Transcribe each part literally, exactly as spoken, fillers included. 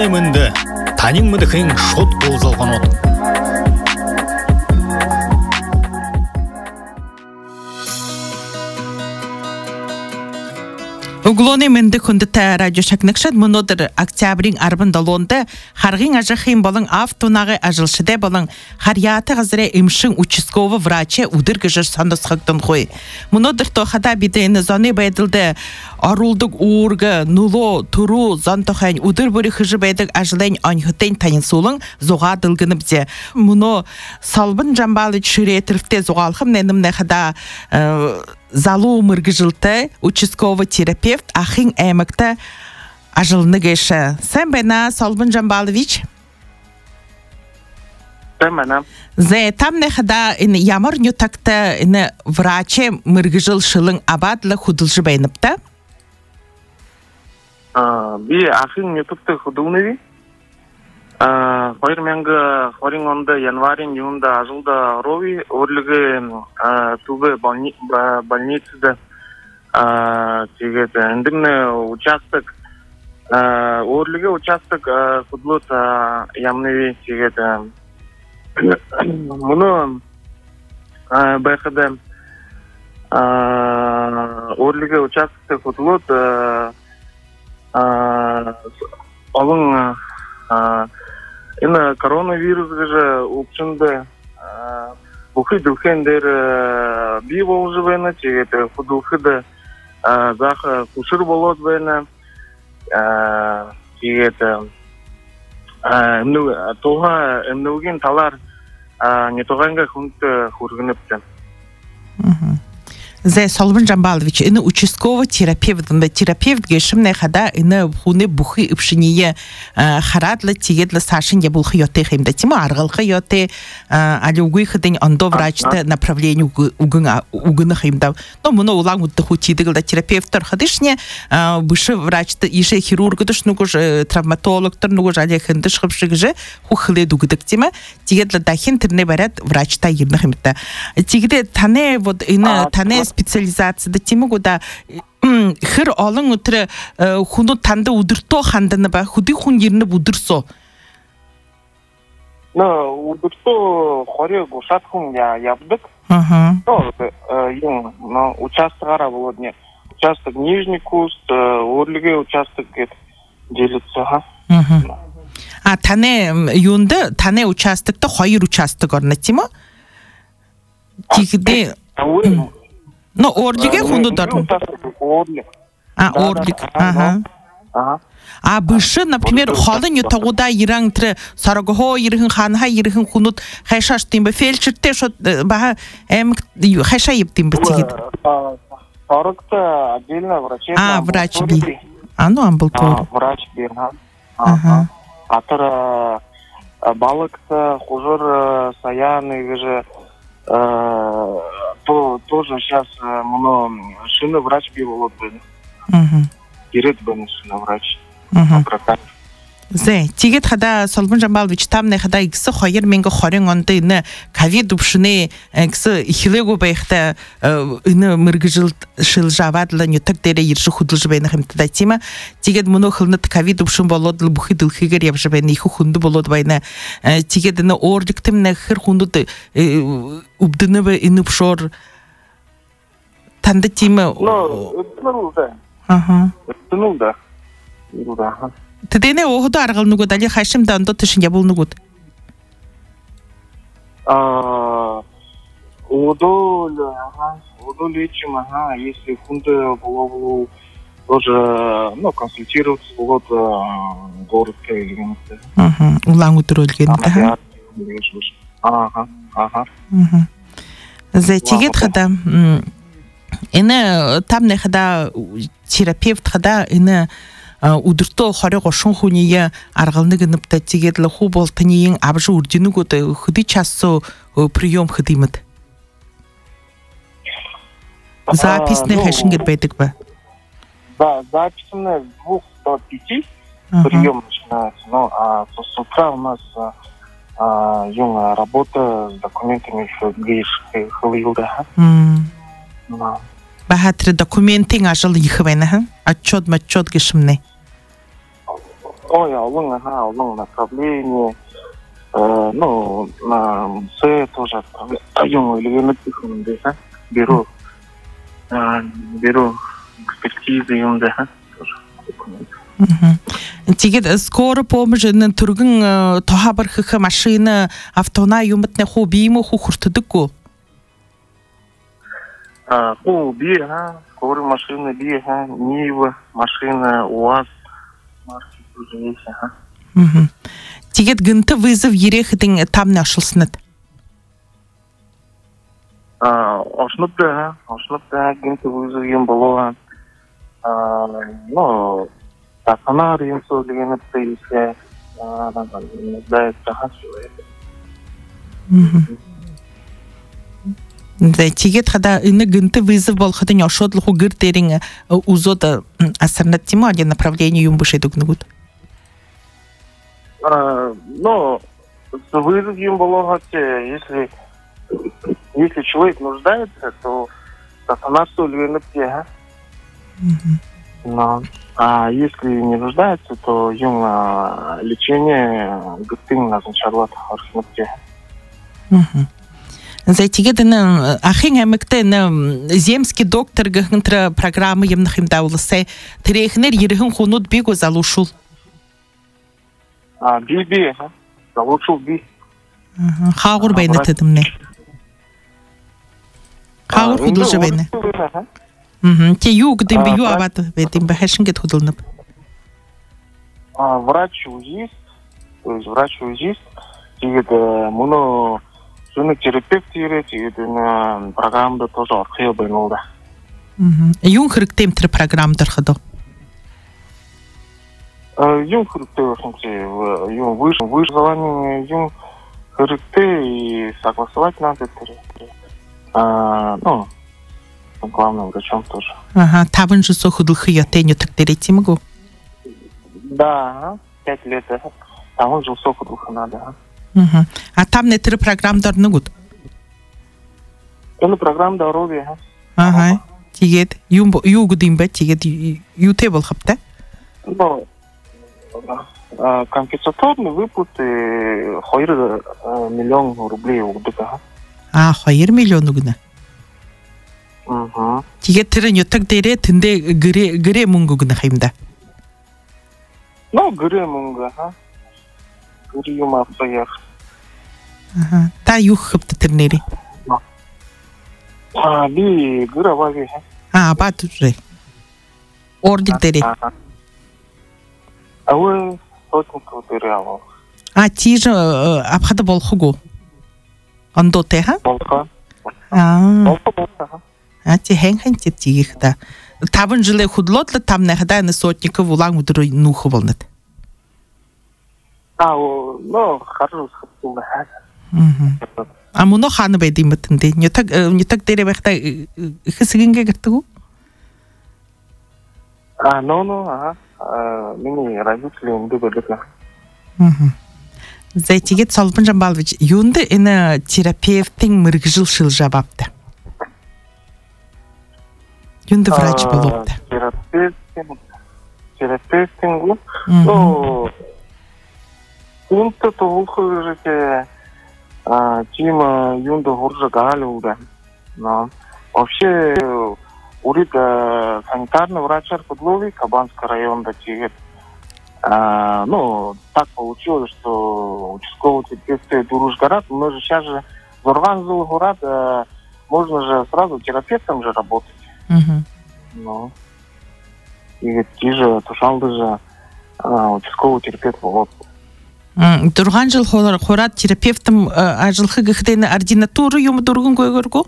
Глонемінде танин мыдыхын шот болзалған от. Глонемінде күндіті радио шакнықшад мұнодыр октябрин арбын далонды харғин ажахин балың автонағы ажылшыде балың харияты ғазыре имшин участковы враче удыр гыжыр сандысқықтын қой. Мұнодыр тоқада бидейіні заны байдылды арулдық уырғы, нуло, туру, зантоқайн удыр бүрі хыжы байдық ажылайн анхытын танин солың зоға дылгыны бзе. Мұны салбын жамбалы чүретірфте зоғалқым нәнім нәқада залу мыргыжылты участковый терапевт ахин эмекте ажылны геше. Сен бена Салбын Жамбалович? Сен бена. Зе там нехада ин ямар нютакта ин враче мыргыжыл шылың абадлы худылжы бейніпті? Би ахин нютакта худылныви. Хайр менгі хорин онда январин юнда ажылда рови орлығы тубы больницада тегет эндимне участок орлығы участок худлут ямныви тегет мұны байқады орлығы участокта худлут олың Ина коронавирус же упчунда бухи духендер би волжевена, чегете худухида заха кушир болот вена, чегете ну тоха нугин талар не тоганга хунт хургнепте. Зе Салбын Жамбалович, ины участковый терапевт, терапевт гешим нехада ины хуны бухи ипшиния харадлы тигедлы сашин я булхи йоте химда тима аргалхи йоте али угуй хидень андо врачта направление угына химда. Но муно улан удды хутидыгл да терапевтор хадышне бышы врачта ише хирургдыш нугуш травматологтор нугуш али хиндыш хипшигже хухле дугдык тима тигедлы дахин тирне барат врачта ирны химда. Тигде тане вот ины тане специализация да тему года хэр олон өтре хүнү танд удирто хандана ба худи хүн ирнэ удирсо но удирто хорё гушат хүн я явдык ага то юм но участокара володне участок нижний куст орлыгы участок делится ха ага а тане юнда тане участокта хоёр участок орна тимо тигде Но орлиге хунду дарну. А орлик. Ага. Ага. А бышы, например, халын ютагуда иран тре сарагохо ирхин ханха ирхин хунут хайшаш тимбе фельдшерте шо баха эм хайша ептим бтигит. Сарагта отдельно врач. А врач би. А ну амбулатория. Врач би. Ага. Атара балыкта хужур саяны же то тоже сейчас моно шина врач бил вот бы. Мгм. Перед бы шина врач. Мгм. Зе, тигет хада Салбын Жамбалович там не хада иксы хайр менге харин онда ины ковид упшыны иксы ихилего байхта ины мыргыжыл шыл жавадлы нютак дере ирши худылжы байны хэмтада тима тигет моно хылнат ковид упшын болодлы бухи дылхигер ябжы байны иху хунду болод байны тигет ины ордиктым не хыр хунду убдыны бы ины пшор танда тима Ну, это ну да. Ага. Это ну да. Ну да. Тедене оғыды арғылны дали хайшым да андо тышын ябылны год. Удол, ага, удол лечим, ага, если фунты было тоже, ну, консультироваться, вот город или Ага, улан утырылген. Ага, ага, ага. За тигет хада, ине там не хада терапевт хада, ине удирто хоры гошун хуния аргалны гыныпта тигетле ху болтынын абжы урдины годы худи чассо прием хыдымыт. Записный хэшин гербейдик ба? Да, записанная с двух до пяти прием начинается. Ну, а с утра у нас юная работа с документами хылылда. Бахатри документин ажал ихвена, отчет-матчет гишмны. ой, олон, ага, олон направление. Ну, на С тоже отправляю, или венетихун, да, беру, беру экспертизы, юм, да, тоже документы. Тэгээд скоро помощь н түргэн тохабархах машина автона юмтны хуу биим хуу хүртдэггүй. А, хуу би, ага, скоро машина би, ага, Нива, машина УАЗ, марки тоже есть, ага. Мгм. Тэгээд гэнтэ вызов ирэхдэн тамны ашилснад. А, ошнуд да, ошнуд да, гэнтэ вызов юм болоо. А, ну, стационар юм сөйлегенет если нуждается человек. Мгм. Да, тэгээд хада энэ гэнтэ вызов болоход нь ошодлох уу гэр дээрин үзод асарнат тимо один направление юм бушэдэг нүгүүд. А, ну, с вызовом было, если если человек нуждается, то стационар сөйлегенет те. Но а если не нуждается, то юм лечение гыстың назначарлат харсматте. Мгм. За тэгээд энэ ахын амигтай энэ земский доктор гэнтэр программы юмнах юм давласай тэрэхнэр ирэхэн хунууд биг залушул. А би би залушул би. Хаагур байна тэдэмнэ. Хаагур хөдөлж байна. Мгм. Тэ юу гэдэм би юу аваад байдэм бэ хашин гэд хөдөлнөв. А врач-узист, то есть врач-узист, тэгээд мөн Жуны терапевт ирээд тэгээд энэ программд тоже орхио байна уу да. Мгм. Юун хэрэгтэй юм тэр програмд ороход уу? Э, юм хэрэгтэй болсон чи юм выш выживание юм хэрэгтэй и согласовать надо тэр. А, ну, главным врачом тоже. Ага, таван жил хөдөлөх ятай нютэг дээр тийм үү? Да, пять лет. Таван жил хөдөлөх надо. Мгм. А там не тэр програмд орногуд. Энэ програмд ороогүй. Ага. Тэгээд юу юу гэдэм бэ? Тэгээд юутэй болох вэ? Ну, а компенсаторные выплаты two миллион рублей өгдөг. А two миллион өгнө. Мгм. Тэгээд тэр нютэг дээрээ тэндээ гэрээ гэрээ мөнгө өгнөх юм да. Ну, гэрээ мөнгө, ха. Гэрээ юм авсаяар. Ага. Та юу хөвт тэр нэрээ? А би гэрээ аваагүй. А бат үгүй. Ордик дээрээ. Аваа сотник дээрээ аваа. А тийж авахад болохгүй. Ондотэй ха? Болхоо. Аа. Болхоо болхоо. А ти хэн хэн ти тигих да. таван жилийн хөдлөөд л там найхада энэ сотников улаан өдөр нүүх болно. Аа, но харуу хэвгүй хаа. Мм. А мөн хаана байд юм бэ тэнд? Нютаг нютаг дээр байхдаа хэсгингээ гэрдэг үү? А, но но аа. Миний родители өндөг байдаг. Мм. За тэгээд Солбон Жамбалович юунд энэ терапевтийн мэрэгжил шилж аваад? Юунд врач болоод? Терапевт терапевтинг ну Унтад ухрыжээ а тима юунд хорж гаалууда. Но вообще урид санитарный врачар подлови Кабанского района тэгээд А, ну, так получилось, что участковый терапевт Дурушгарат, мы же сейчас же в Урганзу город, э, можно же сразу терапевтом же работать. Угу. Ну, и тиже тушалды же а, участковый терапевт вот. Дурган жил хорат терапевтом ажлахы гэхдээ ординатуру юм дурган гойгорго?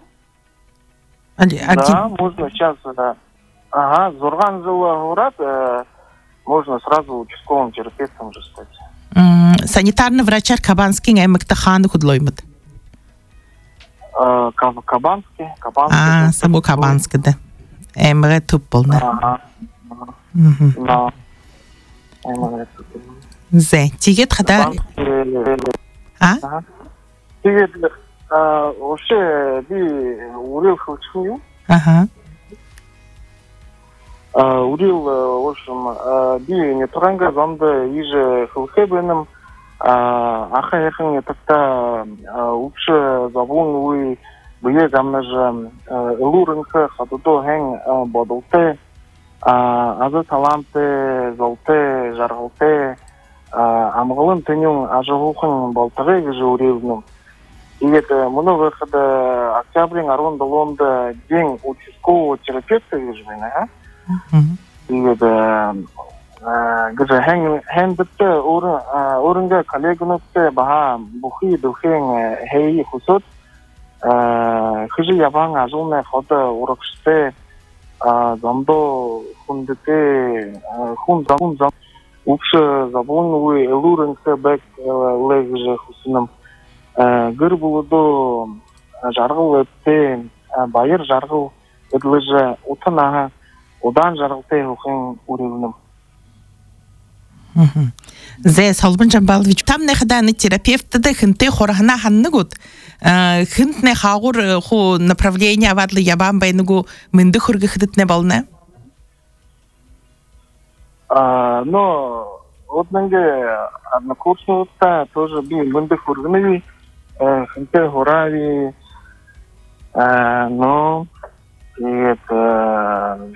Да, можно сейчас, да. Ага, Зурганзу город, э, можно сразу участковым терапевтом же стать. Mm, санитарный врачар Кабанский аймакта хааны хөдлөймөд. Э, Кабанский, Кабанский. А, само Кабанский да. Аймага төп болно. Ага. Мм. Да. Аймага төп. Зэ, тэгээд хада А? Ага. Тэгээд а вообще би үрэл хөвчих юм. Аха. Урил, в общем, би не туранга зонда иже хилхебеным, аха яхын етакта упшы забун уй бие замнажа лурынка хатудо хэн бодулте, азы таламте, золте, жаргылте, амғылын төнің ажығуқын балтығы гіжі урилным. Игет мұны выходы октябрин арон доломда день участкового терапевта гіжбен, ага? Игет гіжі хэн бітті орынға коллегінікті баға бұхи дұхен хейі құсыт хыжы ябан ажылны ходы урықшты замдо хундыты хун зам зам упшы забун уй лурынсы бәк лэгжі хусыным гір бұлыды жарғыл өтті байыр жарғыл өтліжі ұтын одан жарғылты ұқын үрілінім. Зэ Соломон Жамбалович, там нехаданы терапевтыды хынты хорахана ханны гуд. Хынтне хаур ху направление авадлы ябан байныгу мынды хургы хыдытне балны? Но вот нанге однокурсница тоже би мынды хургыны хынты хорави, но это...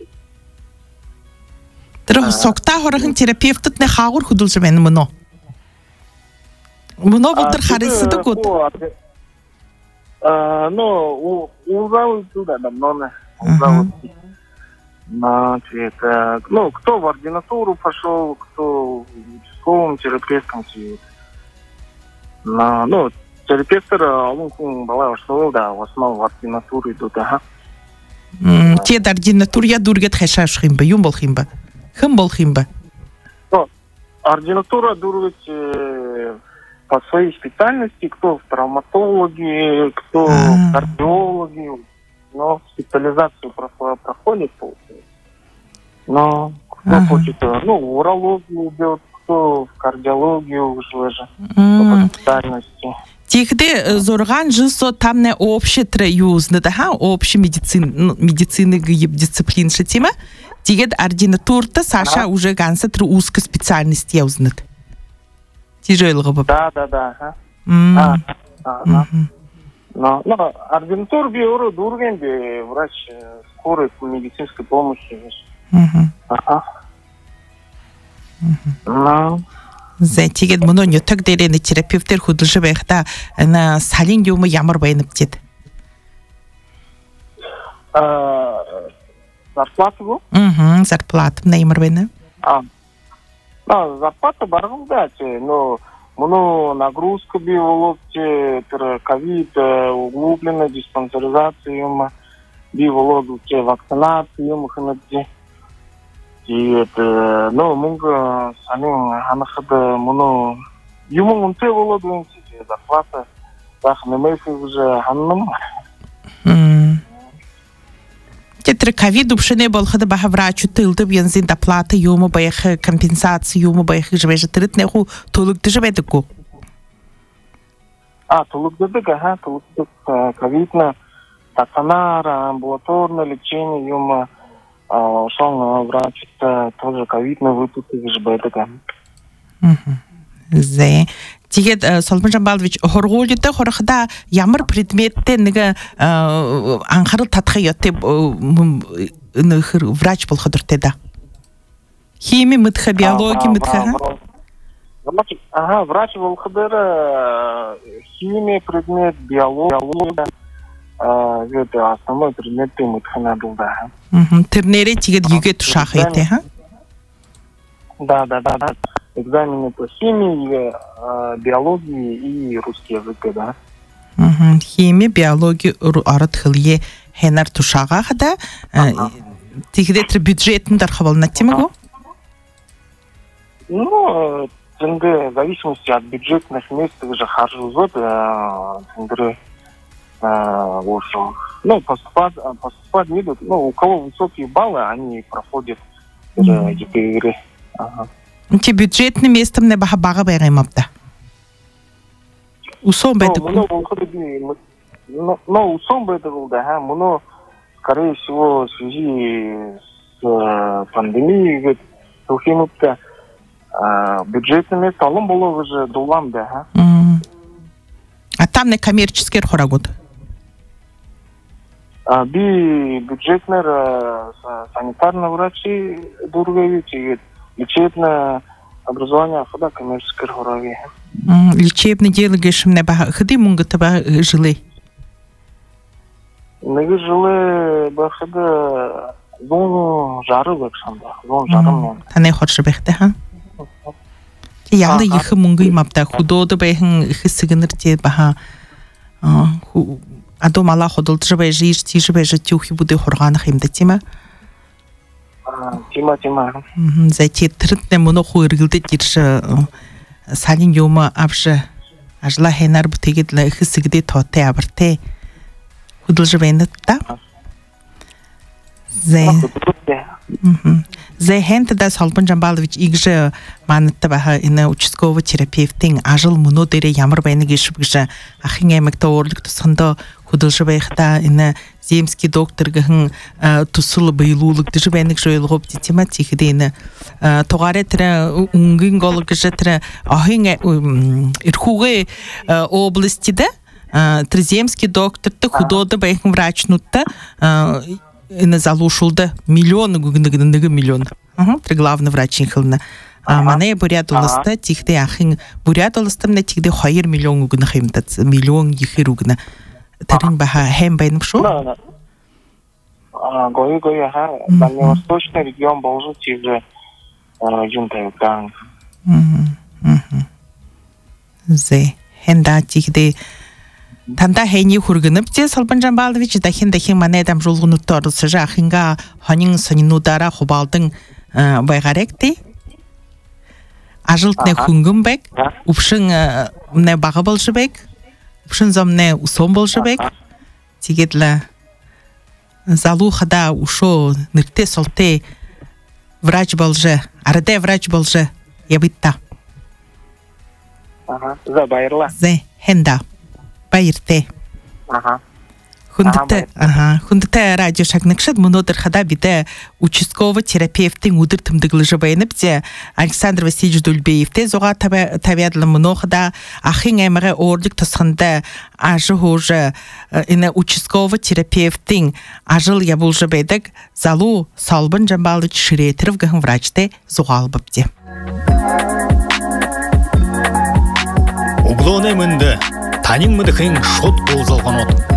Трох сокта хорахын терапевтыт не хаур худулжы бәні мұно. Мұно бұлдыр харисыды гуд. Ну, узавы туда давно, узавы. Значит, ну, кто в ординатуру пошел, кто в участковом терапевтом сидит. Ну, терапевтер, он была что, да, в основном в ординатуру идут, ага. Те ординатур я дургет хэшаш химба, юм бол химба. Хым бол химба? Ординатура дургет по своей специальности, кто в травматологии, кто в кардиологии, но специализацию проходит, получается. Но кто хочет, ну, в урологию идет, кто в кардиологию уже же, по специальности. Тихде зорган жисо там не общий троюзны, да, общий медицин, медицины дисциплин шатима. Тигет ординатурта Саша уже ганса тру узко специальность я узнат. Тяжело бы. Да, да, да. А, а, но, но ординатур биору дургенде врач скорой медицинской помощи. Ага. Но За тигет мұны не так дерені терапевтер худылжы байықта на салин юмы ямар байынып деді? Зарплата бұл? Угу, зарплата. На ямар байыны? Зарплата барғым да, но мұны нагрузка би олып, ковид, углубленная диспансеризация юмы, би олып, вакцинация юмы хынып. И это, ну, мунга самим анахада муну юму мунте володу зарплата, так не мэйфи уже ханным. Тетре ковиду пшене болхада баха врачу тылды бензин доплата юму баях компенсации юму баях живеже тырыт неху толыкты живедыку. А, толыкдыдык, ага, толыкдык ковидна, стационар, амбулаторное лечение юму. Ошол врач тоже ковидный выпуск жбедага. Зе. Тигет Соломон Жамбалович хорголюте хорхда ямар предметте неге анхарыл татха йотте врач болходурте да. Химия, мытха, биология, мытха. Ага, врач болходура химия предмет, биология. Это основной предмет мытхана был, да. Тернере тигет югет шахайте, ха? Да, да, да, да. Экзамены по химии, биологии и русский язык, да. Химия, биология, арат хилие хенар тушага хада. Тигет бюджетный дархавал на тему? Ну, в зависимости от бюджетных мест уже хожу зод, тендеры. В общем, ну, поступать, поступать не идут. Ну, у кого высокие баллы, они проходят эти игры. Ага. Те бюджетные места мне баха бага берем абда. Усом беду. Ну, усом беду, да, но, скорее всего, в связи пандемия тухимутта бюджетными талым болу уже дулам да. А там не коммерческий хорагут? Би бюджетный санитарный врачи дургови, лечебное образование хода коммерческий хораги. Лечебный дело гешим не баха. Ходи мунга таба жилы? Неге жилы бахада зон жары бакшанда. Зон жарым. Тане хоршы бехте, ха? Ялы ихы мунга имапта. Худоды бэхын ихы сыгыныр те баха. Адом ала ходылтыжы бай жир, тижы бай жы тюхи буды хорғанық емді тема? Тема, тема. Зайти трытне мұны хуыргылды дирші салин йома абжы ажла хейнар бұтегедлі ихы сыгыды тоты абырты худылжы бәйні тұта? Зай... Зай хэнті да Солбын Жамбалович игжі манытты баха ині участковый терапевтің ажыл мұны дере ямыр бәйні кешіп гжі ахын әмікті орлық тұсында худылжы бәйхта ині земский доктор гхын тусулы быйлулык дыжы бәйнік жойлығып детема тихіде ині тоғаре тірі үнгін голы гжі тірі ахын ирхуғы областиді тірі земский докторды худоды бәйхін врачнутты ині залушылды миллионы гүгіндігіндігі миллион. Тірі главный врачин қылына. Мане бурят олысты, тихде ахын бурят олыстымна тихде хайыр миллион гүгіні қимдат, миллион ехір гүгіні. Тірін баха хэм байным шу? Гой-гой, ага. Дальневосточный регион болжу тихде юнтайган. Зе, хэнда тихде Танда хэйни хургынып те Солбын Жамбалович дахин-дахин мане адам жолғынутты орылсы жақынға ханин санинудара хубалдың байғарек те. Ажылтне хунгым бек, ұпшын не бағы болжы бек, ұпшын зомне ұсон болжы бек. Тегедлі залу қада ұшо нырте солте врач болжы, арыде врач болжы, ебітта. За байырла. Зе, хенда. Байырте. Ага. Хундыты, ага, хундыты радио шагныкшыд мұнодыр қада биді участковый терапевтің удыр тымдығылы жабайынып де Александр Васильевич Дульбеевте зоға табиадлы мұно қада ахын әмірі ордық тұсқында ажы хожы участковый терапевтің ажыл ябыл жабайдық залу Солбын Жамбалович шыретірів ғын врачты зоға албып де. Углоне мінді, танин мұды қиын шот болзалған отын.